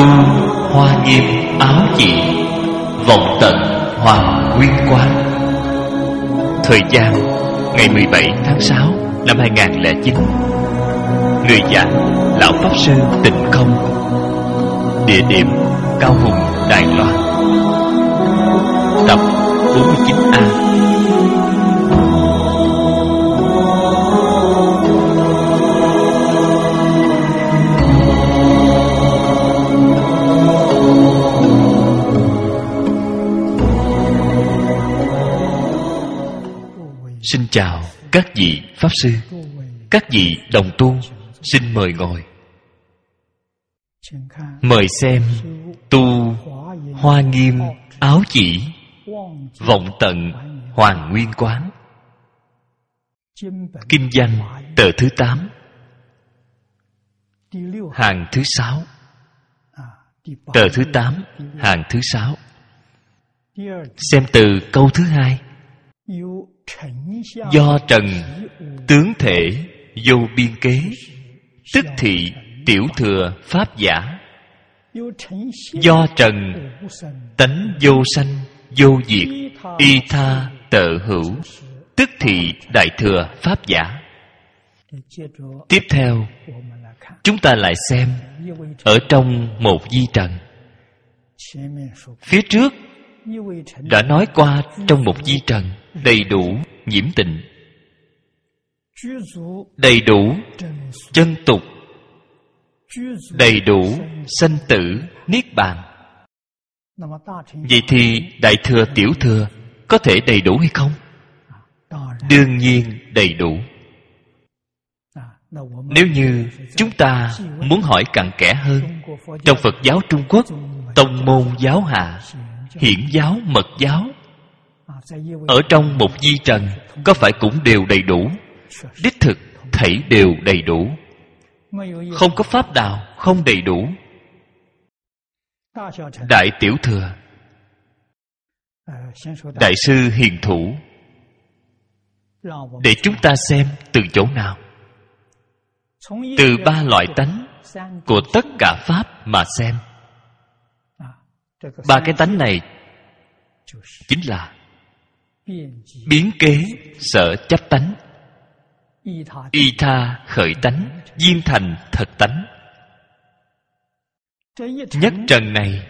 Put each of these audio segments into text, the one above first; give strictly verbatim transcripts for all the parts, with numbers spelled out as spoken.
Tu hoa nghiêm áo chỉ, vọng tận hoàng nguyên quán. Thời gian ngày mười bảy tháng sáu năm hai nghìn không trăm lẻ chín. Người giảng Lão Pháp Sư Tịnh Không. Địa điểm Cao Hùng, Đài Loan. Tập bốn mươi chín A. Xin chào các vị Pháp Sư, các vị đồng tu, xin mời ngồi. Mời xem Tu hoa nghiêm áo chỉ, vọng tận hoàng nguyên quán. Kinh văn tờ thứ tám, hàng thứ sáu. Tờ thứ tám, hàng thứ sáu. Xem từ câu thứ hai. Do trần tướng thể vô biên kế, tức thị tiểu thừa pháp giả. Do trần tánh vô sanh vô diệt, y tha tợ hữu, tức thị đại thừa pháp giả. Tiếp theo chúng ta lại xem ở trong một vi trần. Phía trước đã nói qua trong một vi trần đầy đủ nhiễm tịnh, đầy đủ chân tục, đầy đủ sanh tử niết bàn. Vậy thì đại thừa tiểu thừa có thể đầy đủ hay không? Đương nhiên đầy đủ. Nếu như chúng ta muốn hỏi cặn kẽ hơn, trong Phật giáo Trung Quốc, tông môn giáo hạ, hiển giáo, mật giáo, ở trong một vi trần có phải cũng đều đầy đủ? Đích thực thảy đều đầy đủ, không có pháp nào không đầy đủ. Đại tiểu thừa, đại sư hiền thủ, để chúng ta xem từ chỗ nào? Từ ba loại tánh của tất cả pháp mà xem. Ba cái tánh này chính là biến kế sở chấp tánh, y tha khởi tánh, viên thành thật tánh. Nhất trần này,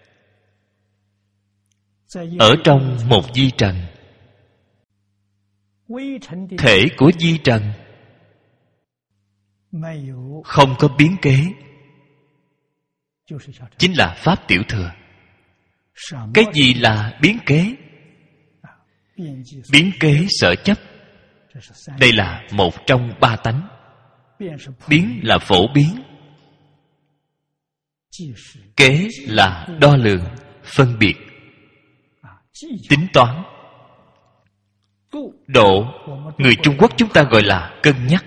ở trong một vi trần, thể của vi trần không có biến kế, chính là pháp tiểu thừa. Cái gì là biến kế? Biến kế sở chấp, đây là một trong ba tánh. Biến là phổ biến, kế là đo lường, phân biệt, tính toán. Độ, người Trung Quốc chúng ta gọi là cân nhắc.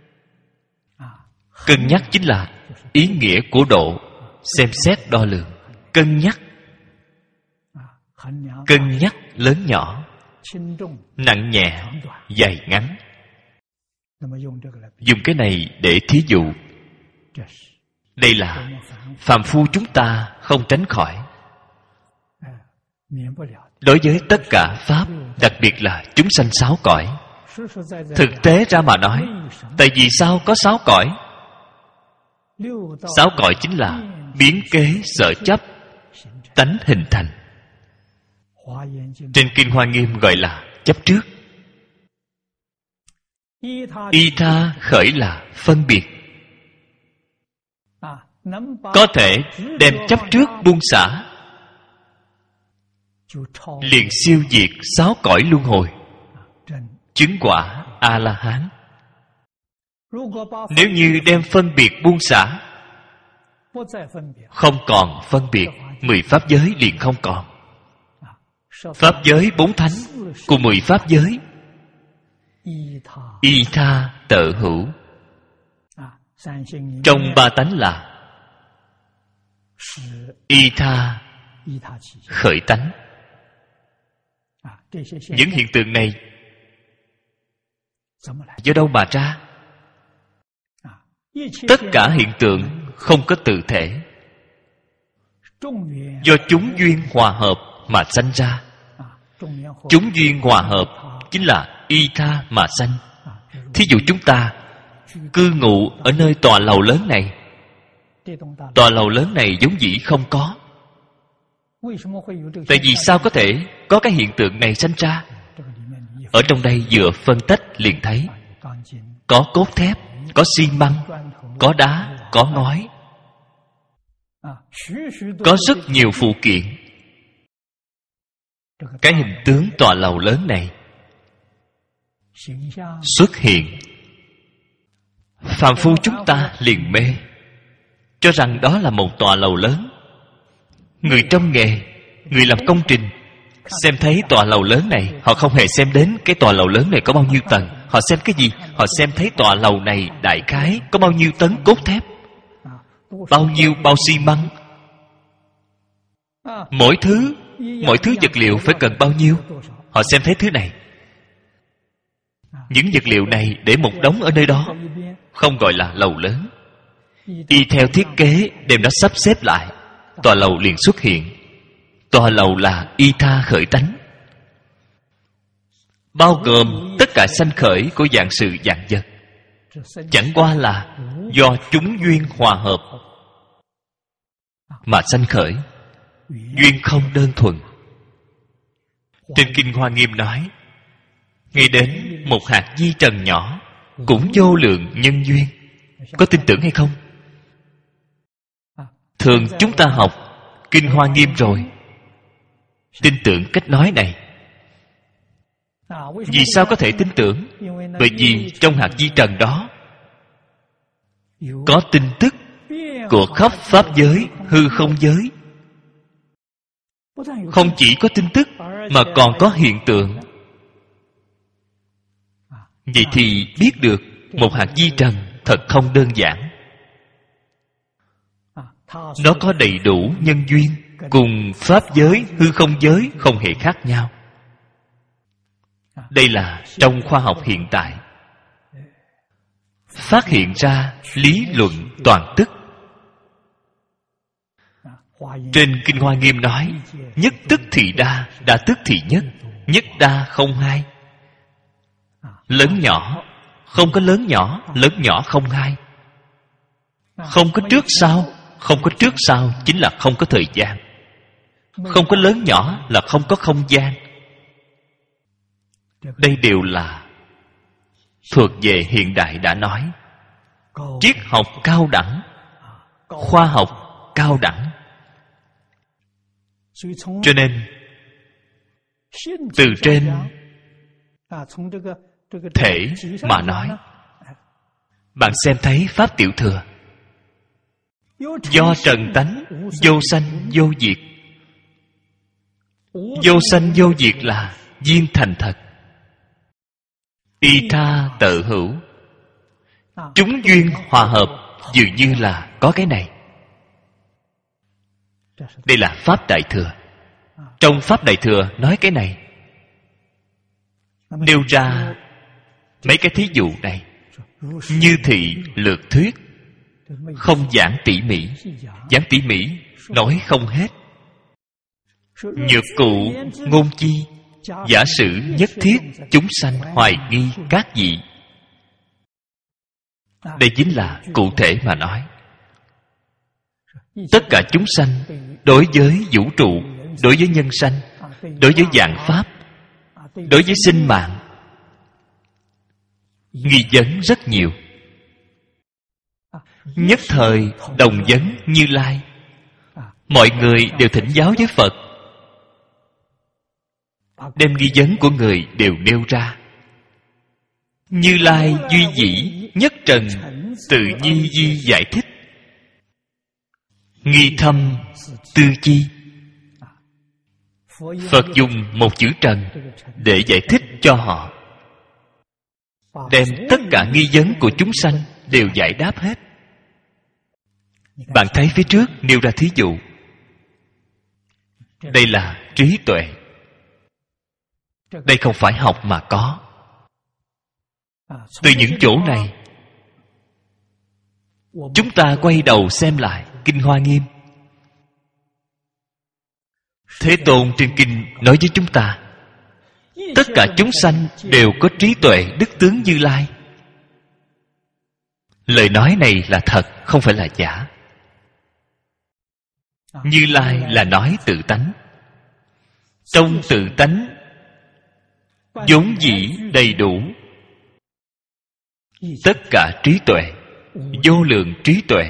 Cân nhắc chính là ý nghĩa của độ, xem xét đo lường. Cân nhắc, cân nhắc lớn nhỏ, nặng nhẹ, dài ngắn. Dùng cái này để thí dụ. Đây là phàm phu chúng ta không tránh khỏi. Đối với tất cả pháp, đặc biệt là chúng sanh sáu cõi, thực tế ra mà nói, tại vì sao có sáu cõi? Sáu cõi chính là biến kế sở chấp tánh hình thành. Trên Kinh Hoa Nghiêm gọi là chấp trước. Y tha khởi là phân biệt. Có thể đem chấp trước buông xả, liền siêu diệt sáu cõi luân hồi, chứng quả A-la-hán. Nếu như đem phân biệt buông xả, không còn phân biệt, mười pháp giới liền không còn. Pháp giới bốn thánh của mười pháp giới, y tha tợ hữu. Trong ba tánh là y tha khởi tánh. Những hiện tượng này do đâu mà ra? Tất cả hiện tượng không có tự thể, Do chúng duyên hòa hợp mà sanh ra. Chúng duyên hòa hợp chính là y tha mà sanh. Thí dụ chúng ta cư ngụ ở nơi tòa lầu lớn này. Tòa lầu lớn này vốn dĩ không có. Tại vì sao có thể có cái hiện tượng này sanh ra? Ở trong đây vừa phân tách liền thấy có cốt thép, có xi măng, có đá, có ngói, có rất nhiều phụ kiện. Cái hình tướng tòa lầu lớn này xuất hiện, phàm phu chúng ta liền mê, cho rằng đó là một tòa lầu lớn. Người trong nghề, người làm công trình, xem thấy tòa lầu lớn này, họ không hề xem đến cái tòa lầu lớn này có bao nhiêu tầng. Họ xem cái gì? Họ xem thấy tòa lầu này đại khái có bao nhiêu tấn cốt thép, bao nhiêu bao xi măng, mỗi thứ mỗi thứ vật liệu phải cần bao nhiêu. Họ xem thấy thứ này. Những vật liệu này để một đống ở nơi đó, không gọi là lầu lớn. Y theo thiết kế đem nó sắp xếp lại, tòa lầu liền xuất hiện. Tòa lầu là y tha khởi tánh, bao gồm tất cả sanh khởi của vạn sự vạn vật. Chẳng qua là do chúng duyên hòa hợp mà sanh khởi, duyên không đơn thuần. Trên Kinh Hoa Nghiêm nói, ngay đến một hạt di trần nhỏ cũng vô lượng nhân duyên. Có tin tưởng hay không? Thường chúng ta học Kinh Hoa Nghiêm rồi, tin tưởng cách nói này. Vì sao có thể tin tưởng? Bởi vì trong hạt di trần đó có tin tức của khắp pháp giới, hư không giới. Không chỉ có tin tức mà còn có hiện tượng. Vậy thì biết được một hạt di trần thật không đơn giản. Nó có đầy đủ nhân duyên, cùng pháp giới, hư không giới không hề khác nhau. Đây là trong khoa học hiện tại phát hiện ra lý luận toàn tức. Trên Kinh Hoa Nghiêm nói, nhất tức thì đa, đa tức thì nhất, nhất đa không hai. Lớn nhỏ không có lớn nhỏ, lớn nhỏ không hai. Không có trước sau, không có trước sau chính là không có thời gian. Không có lớn nhỏ là không có không gian. Đây đều là thuộc về hiện đại đã nói. Triết học cao đẳng, khoa học cao đẳng. Cho nên từ trên thể mà nói, bạn xem thấy pháp tiểu thừa, do trần tánh, vô sanh vô diệt. Vô sanh vô diệt là viên thành thật, y tha tự hữu. Chúng duyên hòa hợp dường như là có cái này. Đây là pháp đại thừa. Trong pháp đại thừa nói cái này, nêu ra mấy cái thí dụ này như thị lược thuyết, không giảng tỉ mỉ. Giảng tỉ mỉ nói không hết. Nhược cụ ngôn chi, giả sử nhất thiết chúng sanh hoài nghi các vị. Đây chính là cụ thể mà nói. Tất cả chúng sanh đối với vũ trụ, đối với nhân sanh, đối với vạn pháp, đối với sinh mạng, nghi vấn rất nhiều. Nhất thời đồng vấn Như Lai, mọi người đều thỉnh giáo với Phật, đem nghi vấn của người đều nêu ra. Như Lai duy dĩ nhất trần, tự nhi di giải thích, nghi thâm tư chi. Phật dùng một chữ trần để giải thích cho họ, đem tất cả nghi vấn của chúng sanh đều giải đáp hết. Bạn thấy phía trước nêu ra thí dụ. Đây là trí tuệ. Đây không phải học mà có. Từ những chỗ này, chúng ta quay đầu xem lại Kinh Hoa Nghiêm. Thế Tôn trên kinh nói với chúng ta, tất cả chúng sanh đều có trí tuệ đức tướng Như Lai. Lời nói này là thật, không phải là giả. Như Lai là nói tự tánh. Trong tự tánh vốn dĩ đầy đủ tất cả trí tuệ, vô lượng trí tuệ,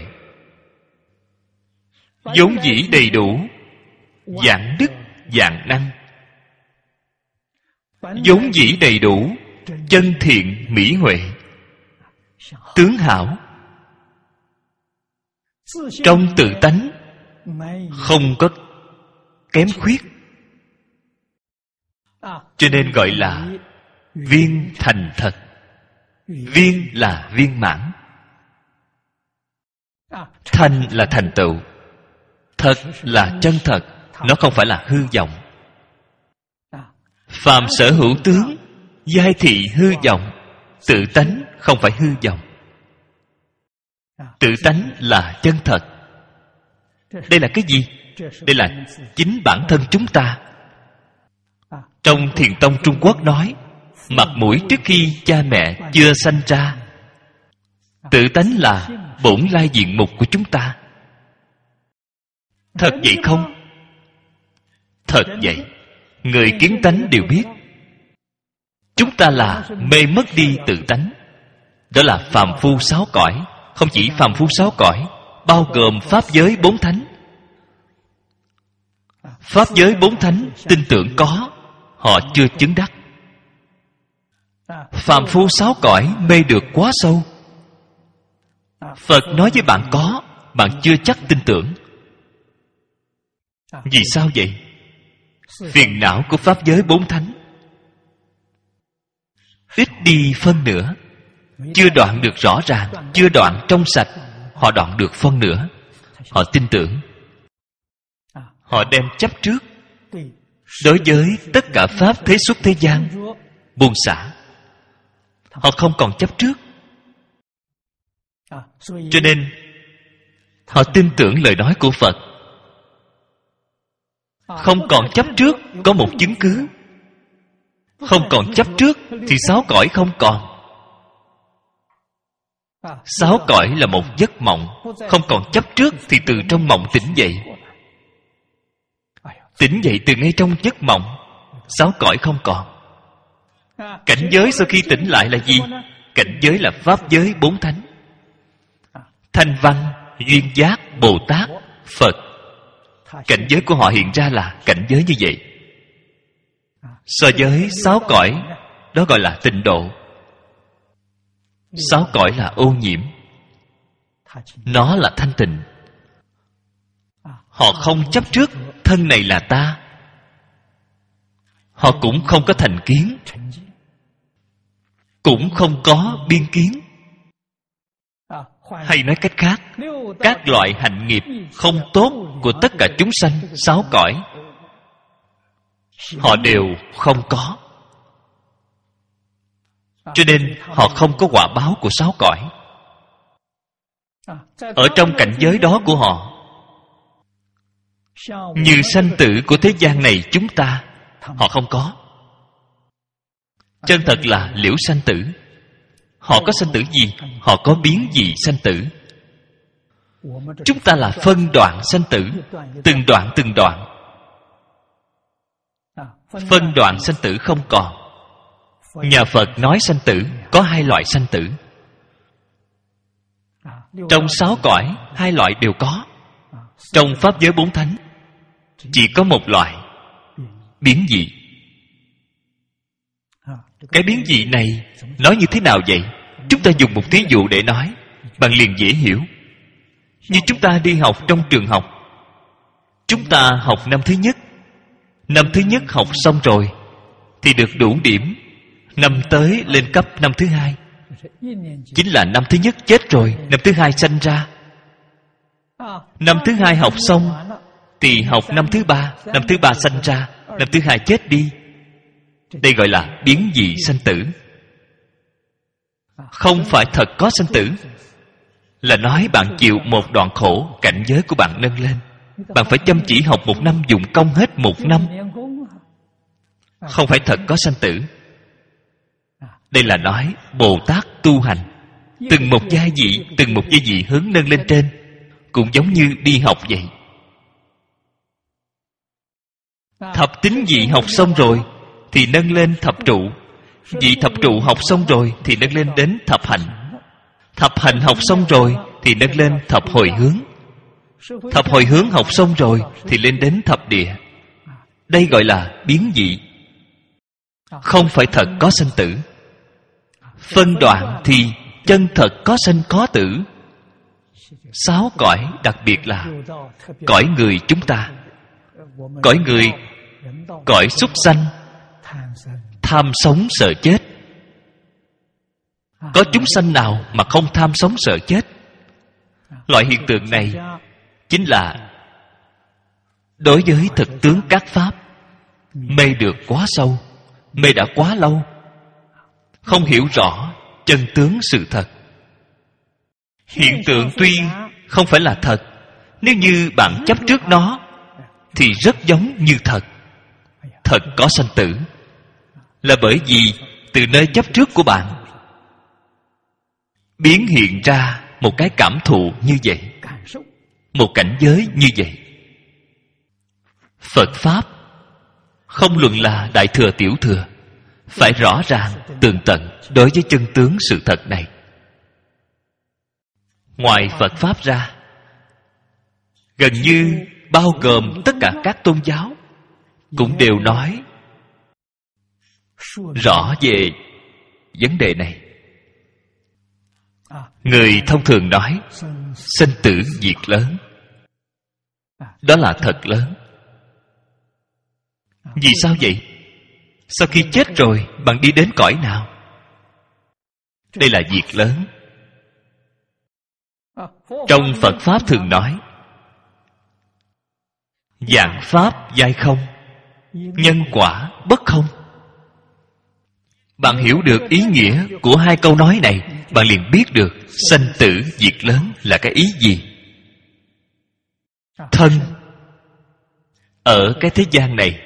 vốn dĩ đầy đủ vạn đức vạn năng, vốn dĩ đầy đủ chân thiện mỹ huệ, tướng hảo. Trong tự tánh không có kém khuyết, cho nên gọi là viên thành thật. Viên là viên mãn, thành là thành tựu, thật là chân thật. Nó không phải là hư vọng. Phàm sở hữu tướng, giai thị hư vọng. Tự tánh không phải hư vọng. Tự tánh là chân thật. Đây là cái gì? Đây là chính bản thân chúng ta. Trong Thiền tông Trung Quốc nói, mặt mũi trước khi cha mẹ chưa sanh ra. Tự tánh là bổn lai diện mục của chúng ta. Thật vậy không? Thật vậy. Người kiến tánh đều biết, chúng ta là mê mất đi tự tánh. Đó là phàm phu sáu cõi. Không chỉ phàm phu sáu cõi, bao gồm pháp giới bốn thánh. Pháp giới bốn thánh tin tưởng có, họ chưa chứng đắc. Phàm phu sáu cõi mê được quá sâu. Phật nói với bạn có, bạn chưa chắc tin tưởng. Vì sao vậy? Phiền não của pháp giới bốn thánh ít đi phân nửa, chưa đoạn được rõ ràng, chưa đoạn trong sạch. Họ đoạn được phân nửa. Họ tin tưởng. Họ đem chấp trước. Đối với tất cả pháp thế xuất thế gian, buông xả. Họ không còn chấp trước. Cho nên họ tin tưởng lời nói của Phật. Không còn chấp trước, có một chứng cứ. Không còn chấp trước thì sáu cõi không còn. Sáu cõi là một giấc mộng. Không còn chấp trước thì từ trong mộng tỉnh dậy. Tỉnh dậy từ ngay trong giấc mộng. Sáu cõi không còn. Cảnh giới sau khi tỉnh lại là gì? Cảnh giới là pháp giới bốn thánh. Thanh Văn, Duyên Giác, Bồ Tát, Phật. Cảnh giới của họ hiện ra là cảnh giới như vậy. So với sáu cõi, đó gọi là tịnh độ. Sáu cõi là ô nhiễm, nó là thanh tịnh. Họ không chấp trước thân này là ta. Họ cũng không có thành kiến, cũng không có biên kiến. Hay nói cách khác, các loại hạnh nghiệp không tốt của tất cả chúng sanh sáu cõi, họ đều không có. Cho nên họ không có quả báo của sáu cõi. Ở trong cảnh giới đó của họ, như sanh tử của thế gian này chúng ta, họ không có. Chân thật là liễu sanh tử. Họ có sanh tử gì? Họ có biến gì sanh tử? Chúng ta là phân đoạn sanh tử, từng đoạn từng đoạn. Phân đoạn sanh tử không còn. Nhà Phật nói sanh tử có hai loại sanh tử. Trong sáu cõi, hai loại đều có. Trong pháp giới bốn thánh, chỉ có một loại, biến dị. Cái biến dị này nói như thế nào vậy? Chúng ta dùng một thí dụ để nói, bạn liền dễ hiểu. Như chúng ta đi học trong trường học, chúng ta học năm thứ nhất. Năm thứ nhất học xong rồi thì được đủ điểm. Năm tới lên cấp năm thứ hai, chính là năm thứ nhất chết rồi, năm thứ hai sanh ra. Năm thứ hai học xong thì học năm thứ ba, năm thứ ba sanh ra, năm thứ hai chết đi. Đây gọi là biến dị sanh tử. Không phải thật có sanh tử, là nói bạn chịu một đoạn khổ, cảnh giới của bạn nâng lên. bạn phải chăm chỉ học một năm, dụng công hết một năm. Không phải thật có sanh tử. Đây là nói Bồ Tát tu hành, từng một giai vị, từng một giai vị hướng nâng lên trên, cũng giống như đi học vậy. Thập tín vị học xong rồi thì nâng lên thập trụ. Vị thập trụ học xong rồi thì nâng lên đến thập hành. Thập hành học xong rồi thì nâng lên thập hồi hướng. Thập hồi hướng học xong rồi thì lên đến thập địa. Đây gọi là biến vị. Không phải thật có sanh tử. Phân đoạn thì chân thật có sanh có tử. Sáu cõi, đặc biệt là cõi người chúng ta. Cõi người, cõi súc sanh, tham sống sợ chết. Có chúng sanh nào mà không tham sống sợ chết? Loại hiện tượng này chính là đối với thực tướng các pháp mê được quá sâu, mê đã quá lâu, không hiểu rõ chân tướng sự thật. Hiện tượng tuy không phải là thật, nếu như bạn chấp trước nó thì rất giống như thật. Thật có sanh tử là bởi vì từ nơi chấp trước của bạn biến hiện ra một cái cảm thụ như vậy, một cảnh giới như vậy. Phật Pháp không luận là đại thừa tiểu thừa, phải rõ ràng tường tận đối với chân tướng sự thật này. Ngoài Phật Pháp ra, gần như bao gồm tất cả các tôn giáo cũng đều nói rõ về vấn đề này. Người thông thường nói sinh tử diệt lớn, đó là thật lớn. Vì sao vậy? Sau khi chết rồi bạn đi đến cõi nào? Đây là việc lớn. Trong Phật Pháp thường nói vạn pháp giai không, nhân quả bất không. Bạn hiểu được ý nghĩa của hai câu nói này, bạn liền biết được sanh tử diệt lớn là cái ý gì. Thân ở cái thế gian này,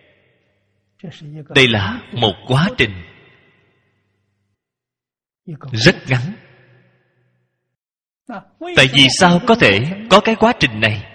đây là một quá trình rất ngắn. Tại vì sao có thể có cái quá trình này?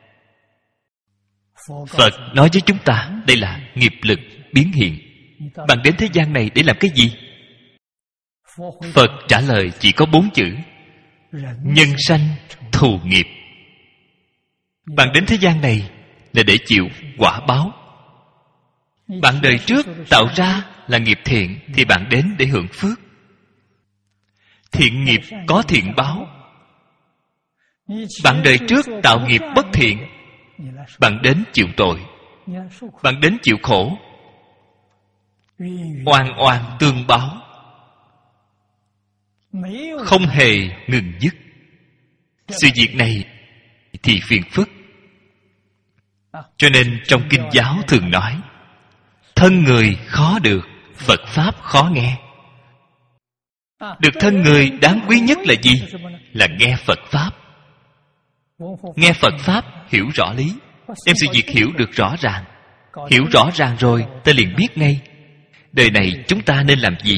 Phật nói với chúng ta đây là nghiệp lực biến hiện. Bạn đến thế gian này để làm cái gì? Phật trả lời chỉ có bốn chữ: nhân sanh thù nghiệp. Bạn đến thế gian này là để chịu quả báo. Bạn đời trước tạo ra là nghiệp thiện thì bạn đến để hưởng phước. Thiện nghiệp có thiện báo. Bạn đời trước tạo nghiệp bất thiện, bạn đến chịu tội, bạn đến chịu khổ, oan oan tương báo, không hề ngừng dứt. Sự việc này thì phiền phức. Cho nên trong kinh giáo thường nói thân người khó được, Phật Pháp khó nghe. Được thân người đáng quý nhất là gì? Là nghe Phật Pháp. Nghe Phật Pháp hiểu rõ lý, đem sự việc hiểu được rõ ràng. Hiểu rõ ràng rồi ta liền biết ngay đời này chúng ta nên làm gì.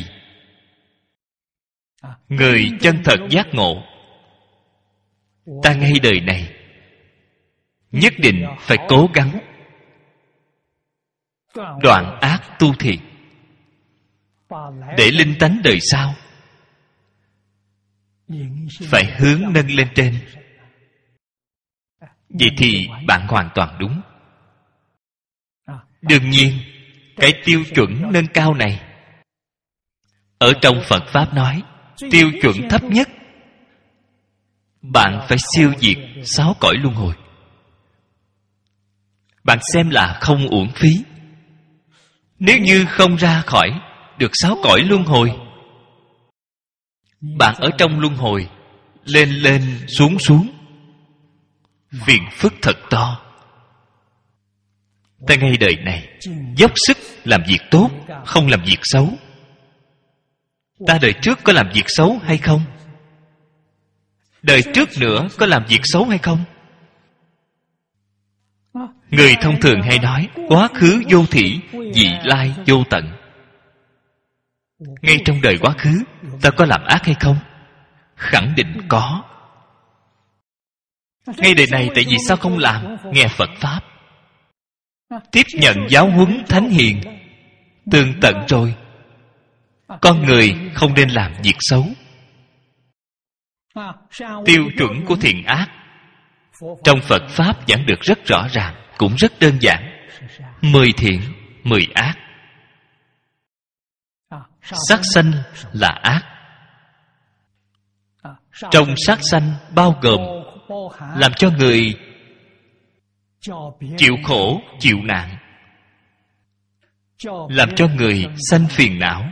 Người chân thật giác ngộ, ta ngay đời này nhất định phải cố gắng đoạn ác tu thiện, để linh tánh đời sau phải hướng nâng lên trên. Vậy thì bạn hoàn toàn đúng. Đương nhiên cái tiêu chuẩn nâng cao này ở trong Phật Pháp nói tiêu chuẩn thấp nhất, bạn phải siêu diệt sáu cõi luân hồi. Bạn xem là không uổng phí. Nếu như không ra khỏi được sáu cõi luân hồi, bạn ở trong luân hồi lên lên xuống xuống, phiền phức thật to. Ta ngay đời này dốc sức làm việc tốt, không làm việc xấu. Ta đời trước có làm việc xấu hay không? Đời trước nữa có làm việc xấu hay không? Người thông thường hay nói quá khứ vô thỉ, vị lai vô tận. Ngay trong đời quá khứ, ta có làm ác hay không? Khẳng định có. Ngay đời này tại vì sao không làm? Nghe Phật Pháp, tiếp nhận giáo huấn thánh hiền, tường tận rồi. Con người không nên làm việc xấu. Tiêu chuẩn của thiện ác trong Phật Pháp giảng được rất rõ ràng, cũng rất đơn giản. Mười thiện, mười ác. Sát sanh là ác. Trong sát sanh bao gồm làm cho người chịu khổ, chịu nạn, làm cho người sanh phiền não.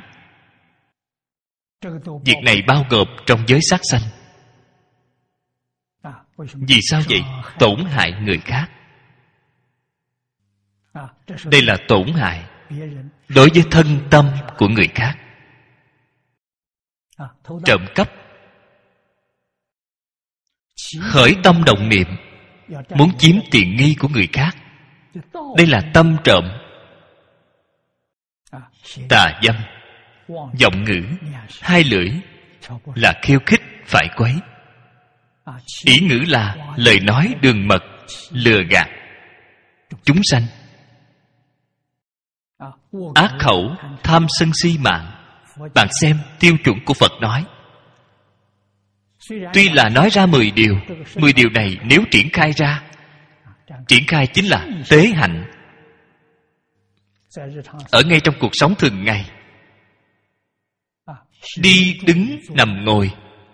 Việc này bao gồm trong giới sát sanh. Vì sao vậy? Tổn hại người khác. Đây là tổn hại đối với thân tâm của người khác. Trộm cắp, khởi tâm động niệm muốn chiếm tiện nghi của người khác, đây là tâm trộm. Tà dâm, vọng ngữ, hai lưỡi là khiêu khích phải quấy. Ý ngữ là lời nói đường mật, lừa gạt chúng sanh. Ác khẩu, tham sân si mạng. Bạn xem tiêu chuẩn của Phật nói. Tuy là nói ra mười điều, mười điều này nếu triển khai ra, triển khai chính là tế hạnh. Ở ngay trong cuộc sống thường ngày, đi đứng nằm ngồi,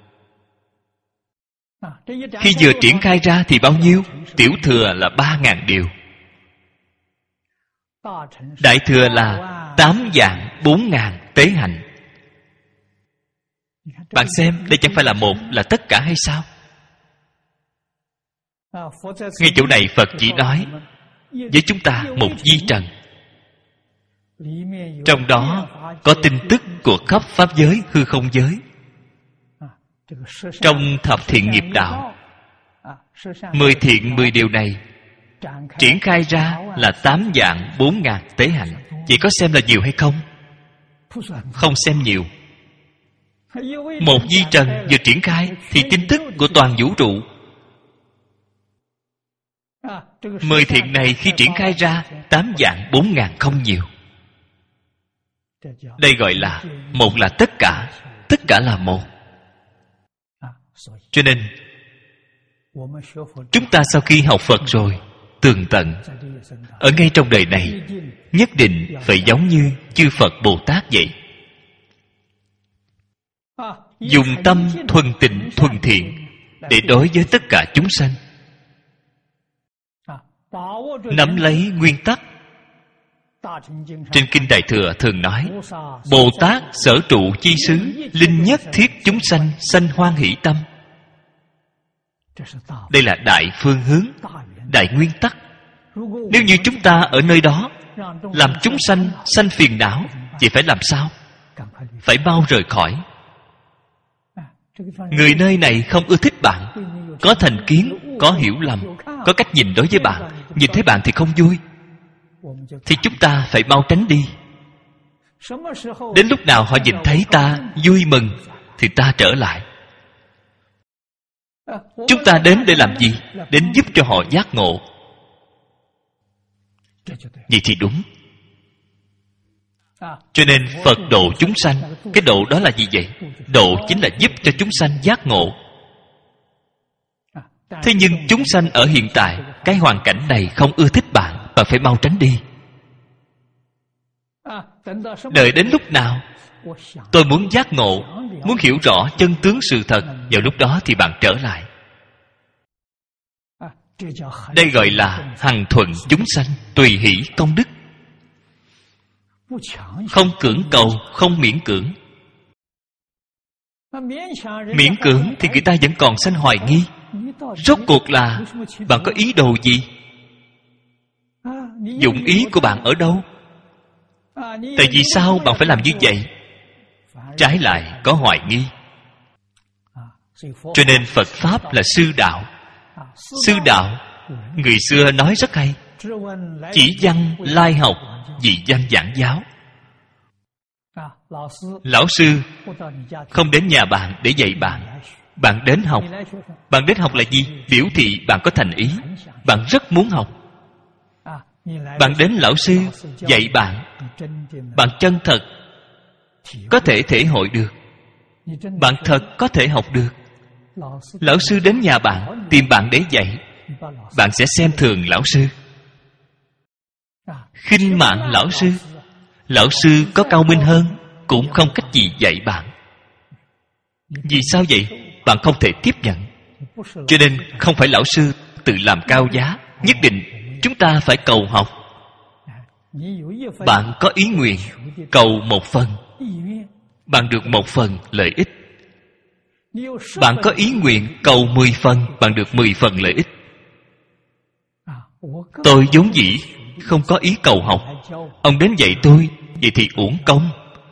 khi vừa triển khai ra thì bao nhiêu? Tiểu thừa là ba ngàn điều, đại thừa là tám vạn bốn ngàn tế hạnh. Bạn xem, đây chẳng phải là một, là tất cả hay sao? Ngay chỗ này Phật chỉ nói với chúng ta một vi trần, trong đó có tin tức của khắp pháp giới, hư không giới. Trong thập thiện nghiệp đạo, mười thiện mười điều này triển khai ra là tám vạn bốn ngàn tế hạnh. Vậy có xem là nhiều hay không? Không xem nhiều. Một vi trần vừa triển khai thì tin tức của toàn vũ trụ. Mười thiện này khi triển khai ra tám vạn bốn ngàn không nhiều. Đây gọi là một là tất cả, tất cả là một. Cho nên chúng ta sau khi học Phật rồi, tường tận, ở ngay trong đời này nhất định phải giống như chư Phật Bồ Tát vậy. Dùng tâm thuần tịnh thuần thiện để đối với tất cả chúng sanh, nắm lấy nguyên tắc. Trên Kinh Đại Thừa thường nói Bồ Tát sở trụ chi xứ, linh nhất thiết chúng sanh, sanh hoan hỷ tâm. Đây là đại phương hướng, đại nguyên tắc. Nếu như chúng ta ở nơi đó làm chúng sanh sanh phiền não, vậy phải làm sao? Phải mau rời khỏi. Người nơi này không ưa thích bạn, có thành kiến, có hiểu lầm, có cách nhìn đối với bạn, nhìn thấy bạn thì không vui, thì chúng ta phải mau tránh đi. Đến lúc nào họ nhìn thấy ta vui mừng thì ta trở lại. Chúng ta đến để làm gì? Đến giúp cho họ giác ngộ. Vậy thì đúng. Cho nên Phật độ chúng sanh, cái độ đó là gì vậy? Độ chính là giúp cho chúng sanh giác ngộ. Thế nhưng chúng sanh ở hiện tại, cái hoàn cảnh này không ưa thích bạn, bạn phải mau tránh đi. Đợi đến lúc nào tôi muốn giác ngộ, muốn hiểu rõ chân tướng sự thật, vào lúc đó thì bạn trở lại. Đây gọi là hằng thuận chúng sanh, tùy hỷ công đức. Không cưỡng cầu, không miễn cưỡng. Miễn cưỡng thì người ta vẫn còn sanh hoài nghi. Rốt cuộc là bạn có ý đồ gì? Dụng ý của bạn ở đâu? Tại vì sao bạn phải làm như vậy? Trái lại có hoài nghi. Cho nên Phật Pháp là sư đạo. Sư đạo, người xưa nói rất hay, chỉ văn lai học, dị văn giảng giáo. Lão sư không đến nhà bạn để dạy bạn. Bạn đến học. Bạn đến học là gì? Biểu thị bạn có thành ý. Bạn rất muốn học. Bạn đến lão sư dạy bạn. Bạn chân thật có thể thể hội được. Bạn thật có thể học được. Lão sư đến nhà bạn, tìm bạn để dạy. Bạn sẽ xem thường lão sư, khinh mạng lão sư. Lão sư có cao minh hơn cũng không cách gì dạy bạn. Vì sao vậy? Bạn không thể tiếp nhận. Cho nên không phải lão sư tự làm cao giá. Nhất định chúng ta phải cầu học. Bạn có ý nguyện cầu một phần, bạn được một phần lợi ích. Bạn có ý nguyện cầu mười phần, bạn được mười phần lợi ích. Tôi vốn dĩ không có ý cầu học. Ông đến dạy tôi, vậy thì uổng công.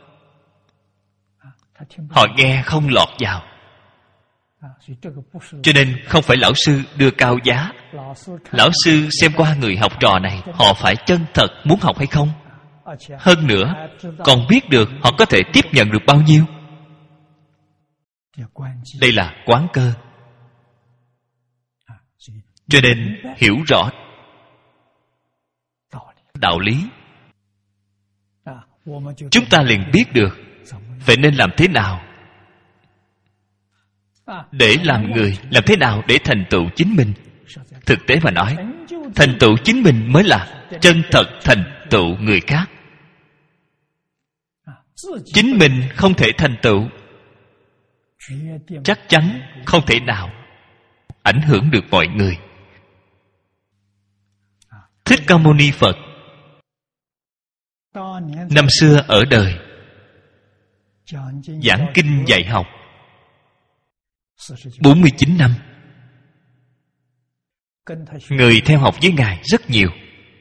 Họ nghe không lọt vào. Cho nên không phải lão sư đưa cao giá. Lão sư xem qua người học trò này, họ phải chân thật muốn học hay không. Hơn nữa còn biết được họ có thể tiếp nhận được bao nhiêu. Đây là quán cơ. Cho nên hiểu rõ đạo lý, chúng ta liền biết được vậy nên làm thế nào để làm người, làm thế nào để thành tựu chính mình. Thực tế mà nói, thành tựu chính mình mới là chân thật thành tựu người khác. Chính mình không thể thành tựu, chắc chắn không thể nào ảnh hưởng được mọi người. Thích Ca Mâu Ni Phật năm xưa ở đời giảng kinh dạy học bốn mươi chín năm. Người theo học với Ngài rất nhiều.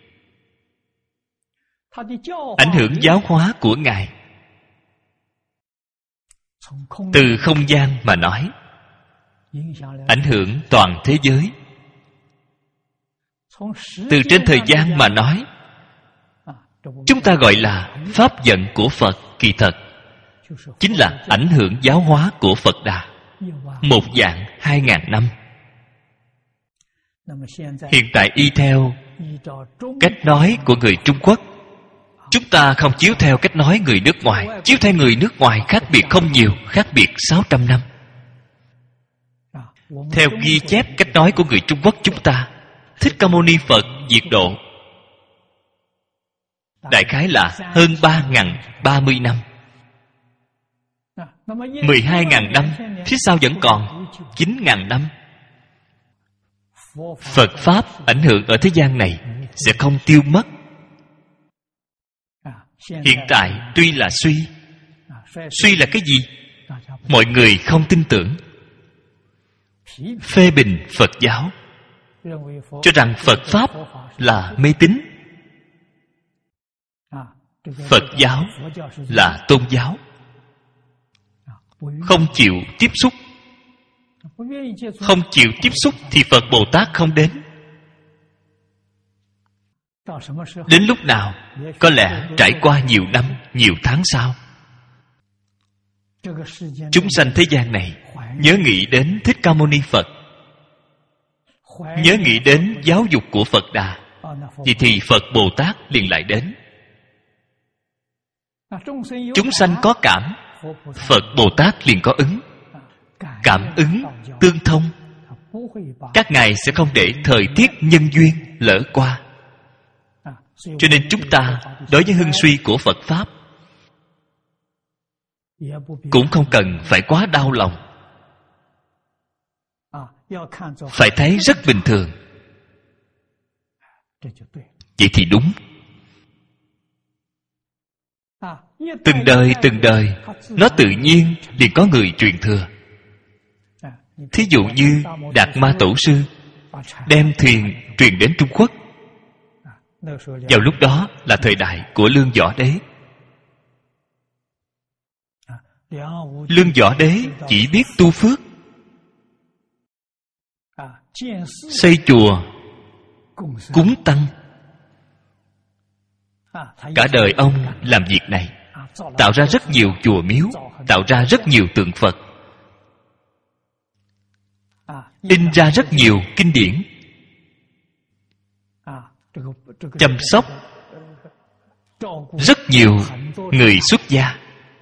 Ảnh hưởng giáo hóa của Ngài từ không gian mà nói, ảnh hưởng toàn thế giới. Từ trên thời gian mà nói, chúng ta gọi là pháp vận của Phật, kỳ thật chính là ảnh hưởng giáo hóa của Phật Đà. Một dạng hai ngàn năm. Hiện tại y theo cách nói của người Trung Quốc, chúng ta không chiếu theo cách nói người nước ngoài. Chiếu theo người nước ngoài khác biệt không nhiều, khác biệt sáu trăm năm. Theo ghi chép cách nói của người Trung Quốc chúng ta, Thích Ca Mâu Ni Phật diệt độ đại khái là hơn ba ngàn ba mươi năm. Mười hai ngàn năm phía sau vẫn còn chín ngàn năm. Phật Pháp ảnh hưởng ở thế gian này sẽ không tiêu mất. Hiện tại tuy là suy. Suy là cái gì? Mọi người không tin tưởng, phê bình Phật giáo, cho rằng Phật Pháp là mê tín, Phật giáo là tôn giáo, không chịu tiếp xúc. Không chịu tiếp xúc thì Phật Bồ Tát không đến. Đến lúc nào? Có lẽ trải qua nhiều năm, nhiều tháng sau, chúng sanh thế gian này nhớ nghĩ đến Thích Ca Mâu Ni Phật, nhớ nghĩ đến giáo dục của Phật Đà, vậy thì Phật Bồ Tát liền lại đến. Chúng sanh có cảm, Phật Bồ Tát liền có ứng. Cảm ứng tương thông. Các ngài sẽ không để thời tiết nhân duyên lỡ qua. Cho nên chúng ta đối với hưng suy của Phật Pháp cũng không cần phải quá đau lòng, phải thấy rất bình thường. Vậy thì đúng. Từng đời từng đời nó tự nhiên liền có người truyền thừa. Thí dụ như Đạt Ma Tổ Sư đem thuyền truyền đến Trung Quốc. Vào lúc đó là thời đại của Lương Võ Đế. Lương Võ Đế chỉ biết tu phước, xây chùa, cúng tăng, Cả đời ông làm việc này, tạo ra rất nhiều chùa miếu, tạo ra rất nhiều tượng Phật, in ra rất nhiều kinh điển, chăm sóc rất nhiều người xuất gia.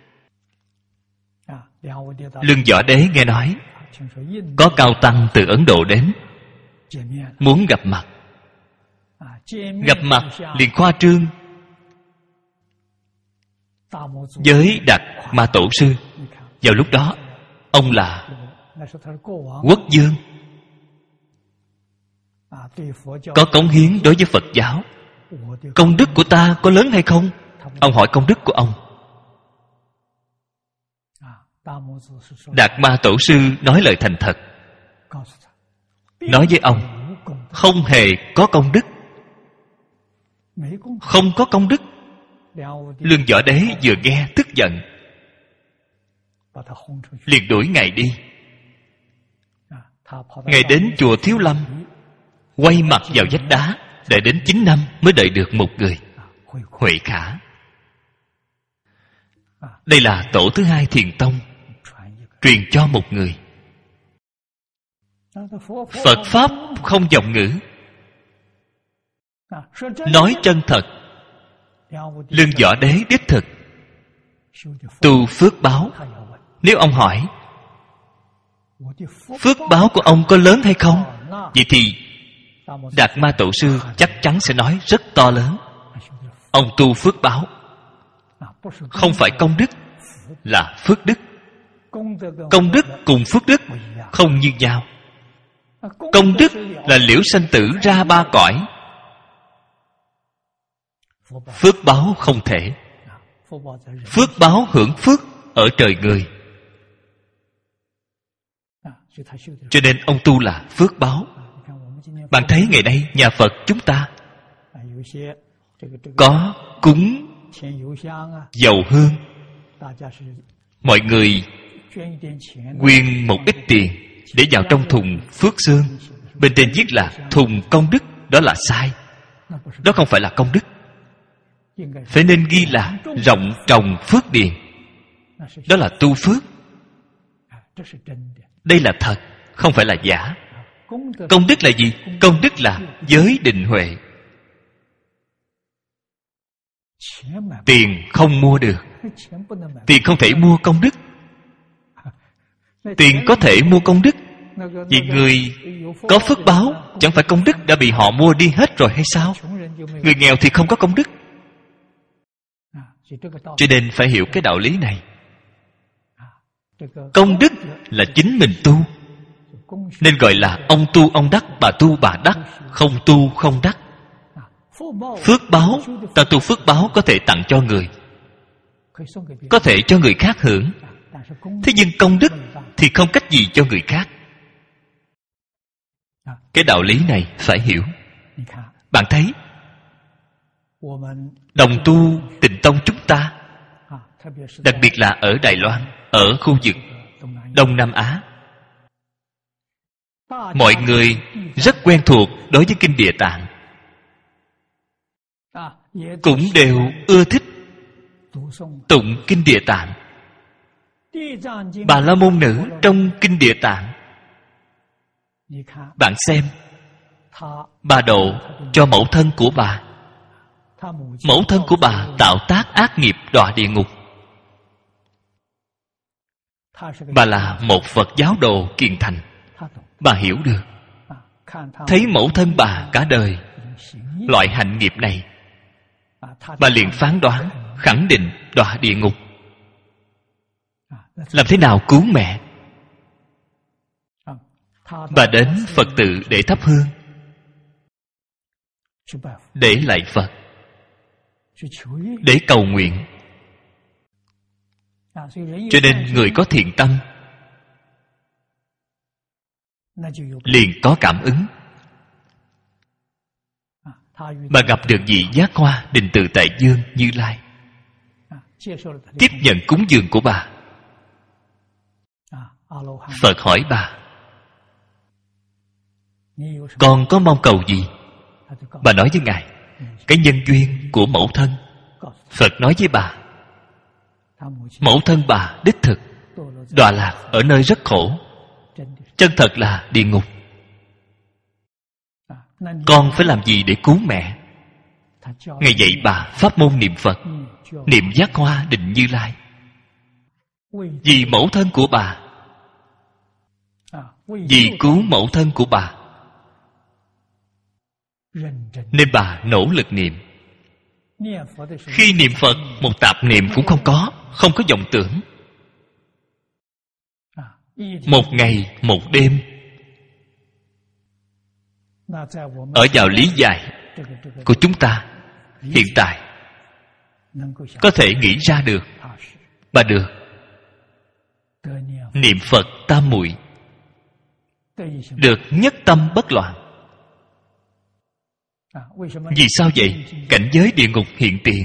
Lương Võ Đế nghe nói có cao tăng từ Ấn Độ đến, muốn gặp mặt. Gặp mặt liền khoa trương với Đạt Ma Tổ sư. Vào lúc đó ông là quốc vương, có cống hiến đối với Phật giáo. Công đức của ta có lớn hay không? Ông hỏi công đức của ông. Đạt Ma Tổ sư nói lời thành thật, nói với ông không hề có công đức. Không có công đức. Lương Võ Đế vừa nghe tức giận, liền đuổi Ngài đi. Ngài đến chùa Thiếu Lâm, quay mặt vào vách đá, đợi đến chín năm mới đợi được một người, Huệ Khả. Đây là tổ thứ hai Thiền Tông truyền cho một người. Phật Pháp không vọng ngữ, nói chân thật. Lương Võ Đế đích thực tu phước báo. Nếu ông hỏi phước báo của ông có lớn hay không, vậy thì Đạt Ma Tổ sư chắc chắn sẽ nói rất to lớn. Ông tu phước báo, không phải công đức, là phước đức. Công đức cùng phước đức không như nhau. Công đức là liễu sanh tử ra ba cõi, phước báo không thể. Phước báo hưởng phước ở trời người, cho nên ông tu là phước báo. Bạn thấy ngày nay nhà Phật chúng ta có cúng dầu hương, mọi người quyên một ít tiền để vào trong thùng phước xương, bên trên viết là thùng công đức. Đó là sai, đó không phải là công đức. Phải nên ghi là rộng trồng phước điền, đó là tu phước. Đây là thật, không phải là giả. Công đức là gì? Công đức là giới định huệ. Tiền không mua được, tiền không thể mua công đức. Tiền có thể mua công đức, vì người có phước báo chẳng phải công đức đã bị họ mua đi hết rồi hay sao? Người nghèo thì không có công đức. Cho nên phải hiểu cái đạo lý này. Công đức là chính mình tu, nên gọi là ông tu ông đắc, bà tu bà đắc, không tu không đắc. Phước báo, ta tu phước báo có thể tặng cho người, có thể cho người khác hưởng. Thế nhưng công đức thì không cách gì cho người khác. Cái đạo lý này phải hiểu. Bạn thấy đồng tu Tịnh Tông chúng ta, đặc biệt là ở Đài Loan, ở khu vực Đông Nam Á, mọi người rất quen thuộc đối với Kinh Địa Tạng, cũng đều ưa thích tụng Kinh Địa Tạng. Bà La Môn Nữ trong Kinh Địa Tạng, bạn xem, bà độ cho mẫu thân của bà. Mẫu thân của bà tạo tác ác nghiệp đọa địa ngục. Bà là một Phật giáo đồ kiền thành, bà hiểu được. Thấy mẫu thân bà cả đời loại hạnh nghiệp này, bà liền phán đoán, khẳng định đọa địa ngục. Làm thế nào cứu mẹ? Bà đến Phật tự để thắp hương, để lạy Phật, để cầu nguyện. Cho nên người có thiện tâm liền có cảm ứng. Bà gặp được vị Giác Hoa Định Tự Tại Dương Như Lai, tiếp nhận cúng dường của bà. Phật hỏi bà, con có mong cầu gì? Bà nói với Ngài, cái nhân duyên của mẫu thân. Phật nói với bà, mẫu thân bà đích thực đọa lạc ở nơi rất khổ, chân thật là địa ngục. Con phải làm gì để cứu mẹ? Ngài dạy bà pháp môn niệm Phật, niệm Giác Hoa Định Như Lai. Vì mẫu thân của bà, vì cứu mẫu thân của bà, nên bà nỗ lực niệm. Khi niệm Phật, một tạp niệm cũng không có, không có vọng tưởng. Một ngày, một đêm. Ở vào lý giải của chúng ta hiện tại có thể nghĩ ra được, bà được niệm Phật tam muội, được nhất tâm bất loạn. Vì sao vậy? Cảnh giới địa ngục hiện tiền.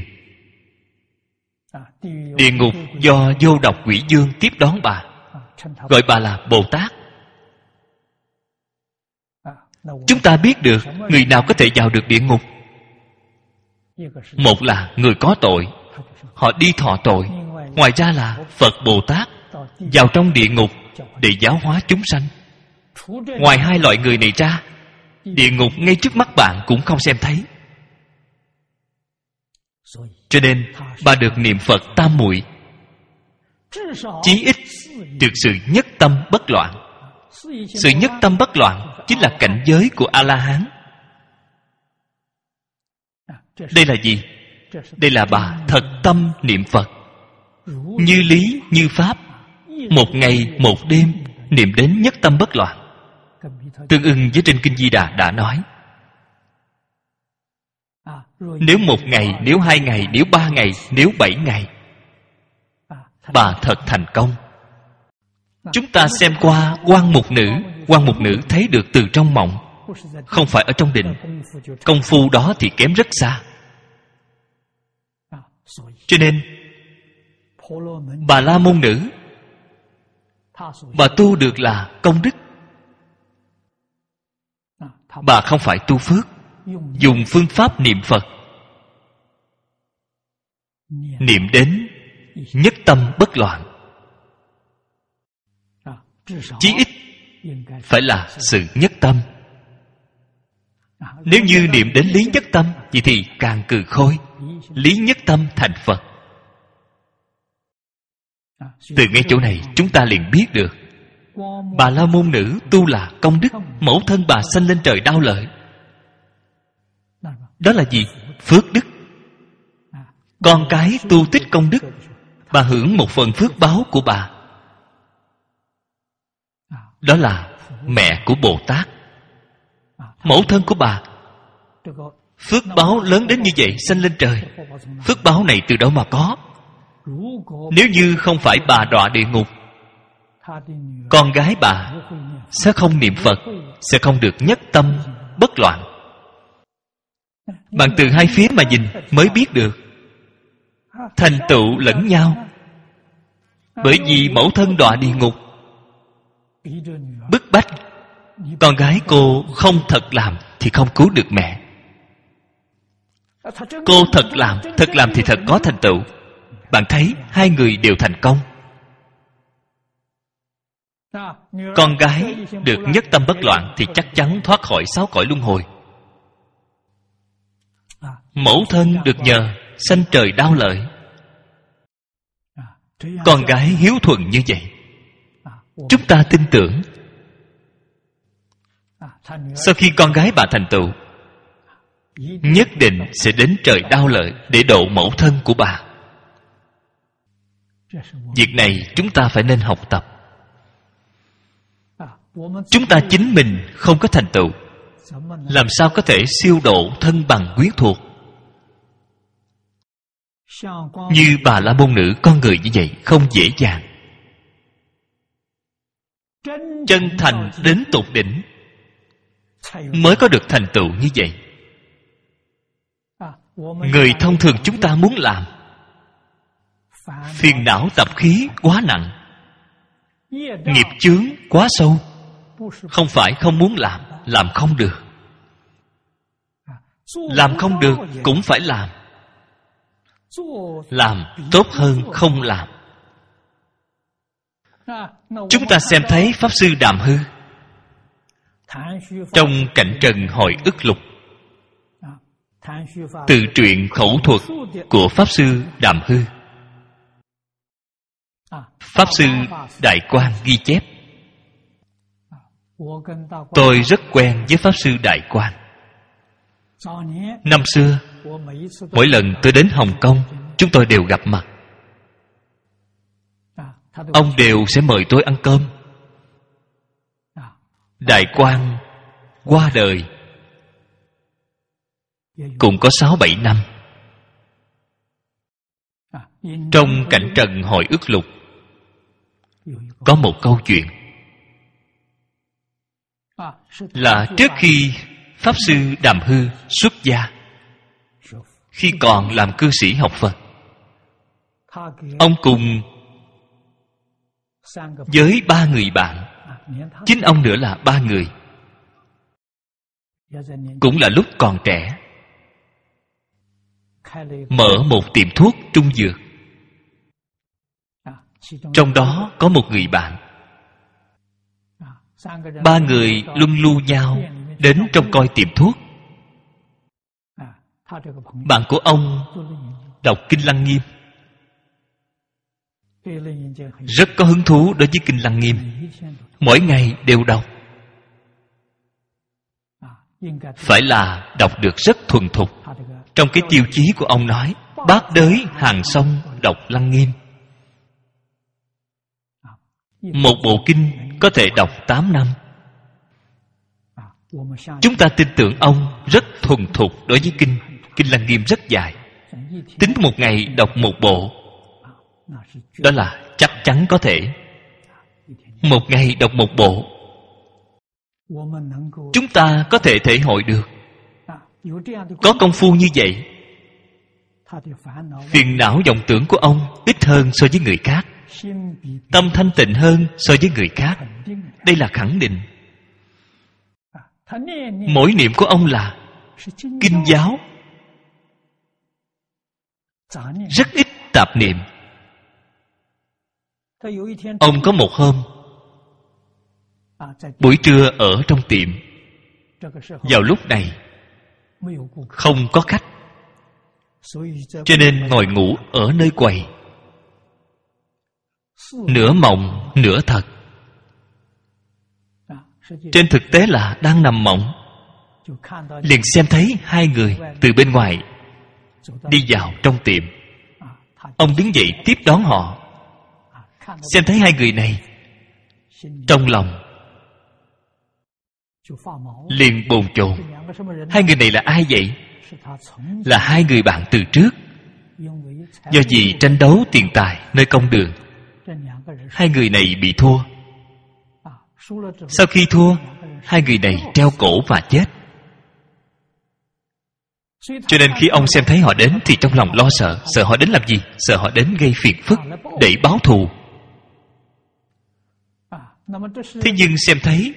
Địa ngục do vô độc quỷ dương tiếp đón bà, gọi bà là Bồ Tát. Chúng ta biết được người nào có thể vào được địa ngục. Một là người có tội, họ đi thọ tội. Ngoài ra là Phật Bồ Tát vào trong địa ngục để giáo hóa chúng sanh. Ngoài hai loại người này ra, địa ngục ngay trước mắt bạn cũng không xem thấy. Cho nên bà được niệm Phật tam muội, chí ít được sự nhất tâm bất loạn. Sự nhất tâm bất loạn chính là cảnh giới của A-la-hán. Đây là gì? Đây là bà thật tâm niệm Phật, như lý như pháp, một ngày một đêm niệm đến nhất tâm bất loạn. Tương ưng với trên Kinh Di Đà đã nói, nếu một ngày, nếu hai ngày, nếu ba ngày, nếu bảy ngày, bà thật thành công. Chúng ta xem qua Quan Mục Nữ. Quan Mục Nữ thấy được từ trong mộng, không phải ở trong định. Công phu đó thì kém rất xa. Cho nên Bà La Môn Nữ, bà tu được là công đức. Bà không phải tu phước, dùng phương pháp niệm Phật, niệm đến nhất tâm bất loạn. Chí ít phải là sự nhất tâm. Nếu như niệm đến lý nhất tâm, vậy thì càng cừ khôi. Lý nhất tâm thành Phật. Từ ngay chỗ này chúng ta liền biết được Bà La Môn Nữ tu là công đức. Mẫu thân bà sanh lên trời đau lợi. Đó là gì? Phước đức. Con cái tu tích công đức, bà hưởng một phần phước báo của bà. Đó là mẹ của Bồ Tát. Mẫu thân của bà phước báo lớn đến như vậy, sanh lên trời. Phước báo này từ đâu mà có? Nếu như không phải bà đọa địa ngục, con gái bà sẽ không niệm Phật, sẽ không được nhất tâm bất loạn. Bạn từ hai phía mà nhìn mới biết được thành tựu lẫn nhau. Bởi vì mẫu thân đọa địa ngục, bức bách con gái cô không thật làm thì không cứu được mẹ. Cô thật làm, thật làm thì thật có thành tựu. Bạn thấy hai người đều thành công. Con gái được nhất tâm bất loạn thì chắc chắn thoát khỏi sáu cõi luân hồi. Mẫu thân được nhờ sanh trời đau lợi. Con gái hiếu thuận như vậy, chúng ta tin tưởng sau khi con gái bà thành tựu, nhất định sẽ đến trời đau lợi để độ mẫu thân của bà. Việc này chúng ta phải nên học tập. Chúng ta chính mình không có thành tựu, làm sao có thể siêu độ thân bằng quyến thuộc? Như Bà La Môn Nữ con người như vậy không dễ dàng. Chân thành đến tột đỉnh mới có được thành tựu như vậy. Người thông thường chúng ta muốn làm, phiền não tập khí quá nặng, nghiệp chướng quá sâu. Không phải không muốn làm, làm không được. Làm không được cũng phải làm. Làm tốt hơn không làm. Chúng ta xem thấy Pháp Sư Đàm Hư trong Cảnh Trần Hội Ức Lục, tự truyện khẩu thuật của Pháp Sư Đàm Hư. Pháp Sư Đại Quang ghi chép: tôi rất quen với Pháp Sư Đại Quang. Năm xưa, mỗi lần tôi đến Hồng Kông, chúng tôi đều gặp mặt. Ông đều sẽ mời tôi ăn cơm. Đại Quang qua đời cũng có sáu bảy năm. Trong Cảnh Trần Hội Ức Lục có một câu chuyện là trước khi Pháp Sư Đàm Hư xuất gia, khi còn làm cư sĩ học Phật, ông cùng với ba người bạn, chính ông nữa là ba người, cũng là lúc còn trẻ, mở một tiệm thuốc trung dược. Trong đó có một người bạn. Ba người luân lu nhau đến trong coi tiệm thuốc. Bạn của ông đọc Kinh Lăng Nghiêm, rất có hứng thú đối với Kinh Lăng Nghiêm, mỗi ngày đều đọc. Phải là đọc được rất thuần thục. Trong cái tiêu chí của ông nói: bát đới hàng sông đọc Lăng Nghiêm. Một bộ kinh có thể đọc tám năm. Chúng ta tin tưởng ông rất thuần thục đối với kinh. Kinh Lăng Nghiêm rất dài, tính một ngày đọc một bộ, đó là chắc chắn có thể. Một ngày đọc một bộ, chúng ta có thể thể hội được. Có công phu như vậy, phiền não vọng tưởng của ông ít hơn so với người khác, tâm thanh tịnh hơn so với người khác. Đây là khẳng định. Mỗi niệm của ông là kinh giáo, rất ít tạp niệm. Ông có một hôm, buổi trưa ở trong tiệm, vào lúc này không có khách, cho nên ngồi ngủ ở nơi quầy, nửa mộng nửa thật. Trên thực tế là đang nằm mộng, liền xem thấy hai người từ bên ngoài đi vào trong tiệm. Ông đứng dậy tiếp đón họ. Xem thấy hai người này, trong lòng liền bồn chồn. Hai người này là ai vậy? Là hai người bạn từ trước. Do vì tranh đấu tiền tài nơi công đường, hai người này bị thua. Sau khi thua, hai người này treo cổ và chết. Cho nên khi ông xem thấy họ đến thì trong lòng lo sợ. Sợ họ đến làm gì? Sợ họ đến gây phiền phức để báo thù. Thế nhưng xem thấy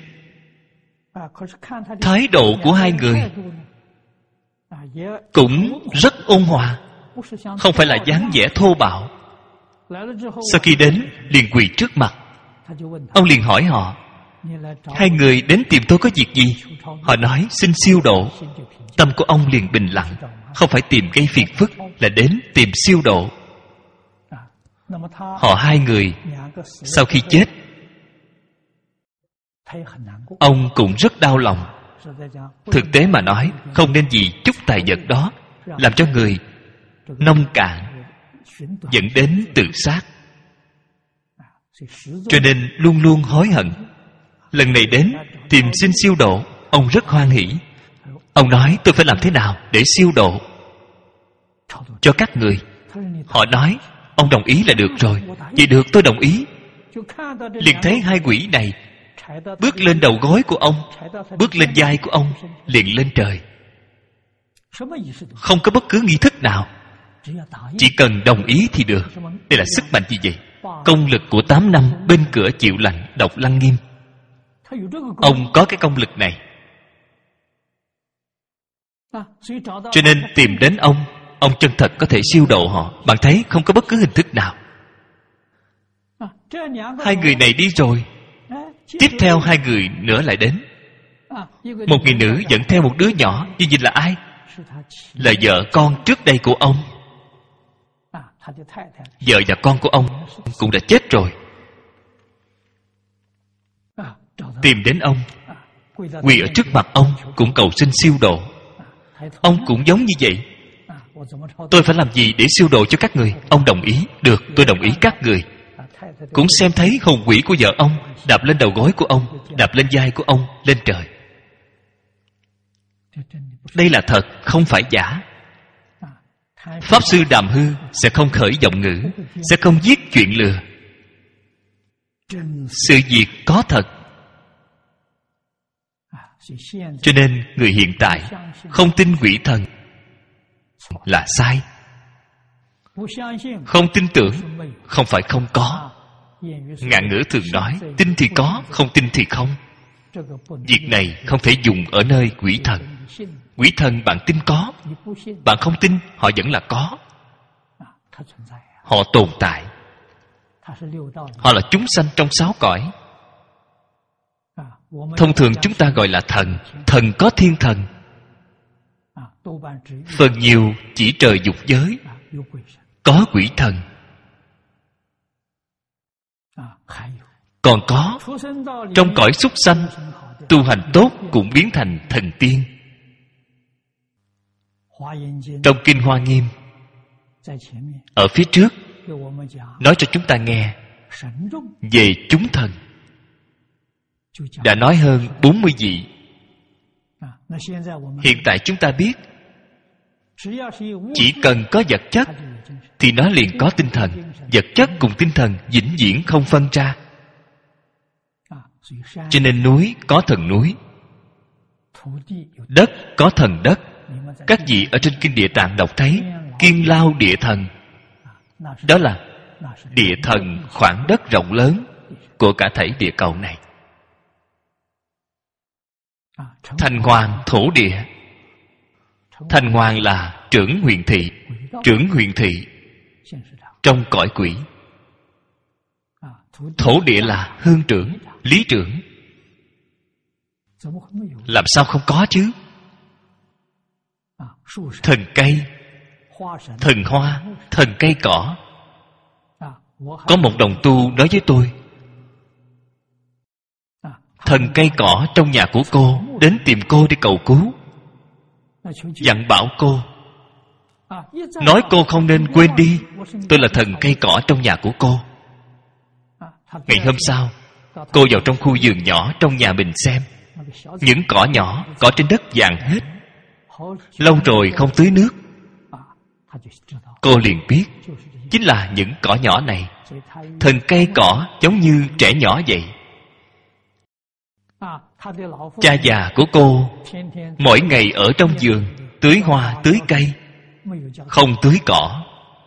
thái độ của hai người cũng rất ôn hòa, không phải là dáng vẻ thô bạo. Sau khi đến liền quỳ trước mặt. Ông liền hỏi họ: hai người đến tìm tôi có việc gì? Họ nói xin siêu độ. Tâm của ông liền bình lặng, không phải tìm gây phiền phức, là đến tìm siêu độ. Họ hai người sau khi chết, ông cũng rất đau lòng. Thực tế mà nói, không nên vì chút tài vật đó làm cho người nông cạn, dẫn đến tự sát. Cho nên luôn luôn hối hận. Lần này đến tìm xin siêu độ, ông rất hoan hỷ. Ông nói tôi phải làm thế nào để siêu độ cho các người. Họ nói ông đồng ý là được rồi. Vậy được, tôi đồng ý. Liền thấy hai quỷ này bước lên đầu gối của ông, bước lên vai của ông, liền lên trời. Không có bất cứ nghi thức nào, chỉ cần đồng ý thì được. Đây là sức mạnh gì vậy? Công lực của tám năm bên cửa chịu lạnh đọc Lăng Nghiêm. Ông có cái công lực này. Cho nên tìm đến ông, ông chân thật có thể siêu độ họ. Bạn thấy không có bất cứ hình thức nào. Hai người này đi rồi, tiếp theo hai người nữa lại đến. Một người nữ dẫn theo một đứa nhỏ, như nhìn là ai? Là vợ con trước đây của ông. Vợ và con của ông cũng đã chết rồi. Tìm đến ông, quỳ ở trước mặt ông, cũng cầu xin siêu độ. Ông cũng giống như vậy. Tôi phải làm gì để siêu độ cho các người? Ông đồng ý. Được, tôi đồng ý các người. Cũng xem thấy hồn quỷ của vợ ông đạp lên đầu gối của ông, đạp lên vai của ông, lên trời. Đây là thật, không phải giả. Pháp sư Đàm Hư sẽ không khởi giọng ngữ, sẽ không viết chuyện lừa. Sự việc có thật. Cho nên người hiện tại không tin quỷ thần là sai. Không tin tưởng không phải không có. Ngạn ngữ thường nói, tin thì có, không tin thì không. Việc này không thể dùng ở nơi quỷ thần. Quỷ thần bạn tin có, bạn không tin họ vẫn là có. Họ tồn tại. Họ là chúng sanh trong sáu cõi. Thông thường chúng ta gọi là thần. Thần có thiên thần. Phần nhiều chỉ trời dục giới có quỷ thần. Còn có trong cõi súc sanh, tu hành tốt cũng biến thành thần tiên. Trong Kinh Hoa Nghiêm ở phía trước nói cho chúng ta nghe về chúng thần, đã nói hơn bốn mươi vị. Hiện tại chúng ta biết, chỉ cần có vật chất thì nó liền có tinh thần. Vật chất cùng tinh thần vĩnh viễn không phân ra. Cho nên núi có thần núi, đất có thần đất. Các vị ở trên Kinh Địa Tạng đọc thấy Kiên Lao Địa Thần, đó là địa thần khoảng đất rộng lớn của cả thảy địa cầu này. Thành Hoàng thổ địa. Thành Hoàng là trưởng huyện thị. Trưởng huyện thị trong cõi quỷ. Thổ địa là hương trưởng, lý trưởng. Làm sao không có chứ? Thần cây, thần hoa, thần cây cỏ. Có một đồng tu nói với tôi, thần cây cỏ trong nhà của cô đến tìm cô để cầu cứu, dặn bảo cô, nói cô không nên quên đi, tôi là thần cây cỏ trong nhà của cô. Ngày hôm sau, cô vào trong khu vườn nhỏ trong nhà mình xem. Những cỏ nhỏ, cỏ trên đất vàng hết. Lâu rồi không tưới nước. Cô liền biết chính là những cỏ nhỏ này. Thần cây cỏ giống như trẻ nhỏ vậy. Cha già của cô mỗi ngày ở trong vườn tưới hoa tưới cây, không tưới cỏ.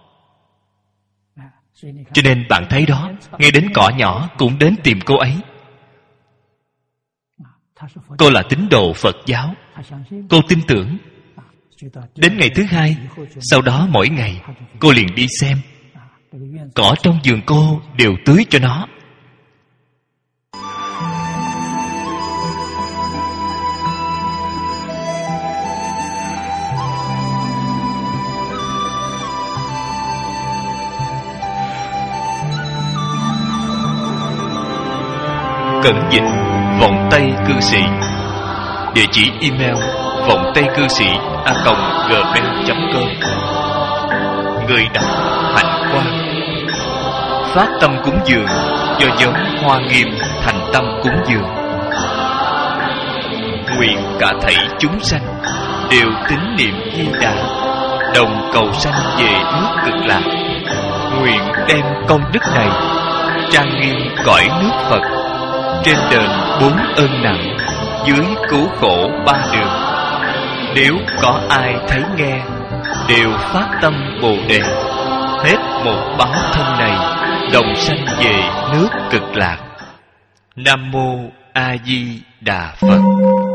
Cho nên bạn thấy đó, ngay đến cỏ nhỏ cũng đến tìm cô ấy. Cô là tín đồ Phật giáo. Cô tin tưởng. Đến ngày thứ hai, sau đó mỗi ngày cô liền đi xem. Cỏ trong vườn cô đều tưới cho nó. Cẩn dịch Vọng Tây Cư Sĩ. Địa chỉ email vọng tây cư sĩ a còng gmail chấm com. Người đọc Hạnh Quang. Phát tâm cúng dường do nhóm Hoa Nghiêm thành tâm cúng dường. Nguyện cả thảy chúng sanh đều tín niệm Di Đà, đồng cầu sanh về nước Cực Lạc. Nguyện đem công đức này trang nghiêm cõi nước Phật, trên đền bốn ơn nặng, dưới cứu khổ ba đường. Nếu có ai thấy nghe, đều phát tâm Bồ Đề, hết một báo thân này, đồng sanh về nước Cực Lạc. Nam Mô A Di Đà Phật.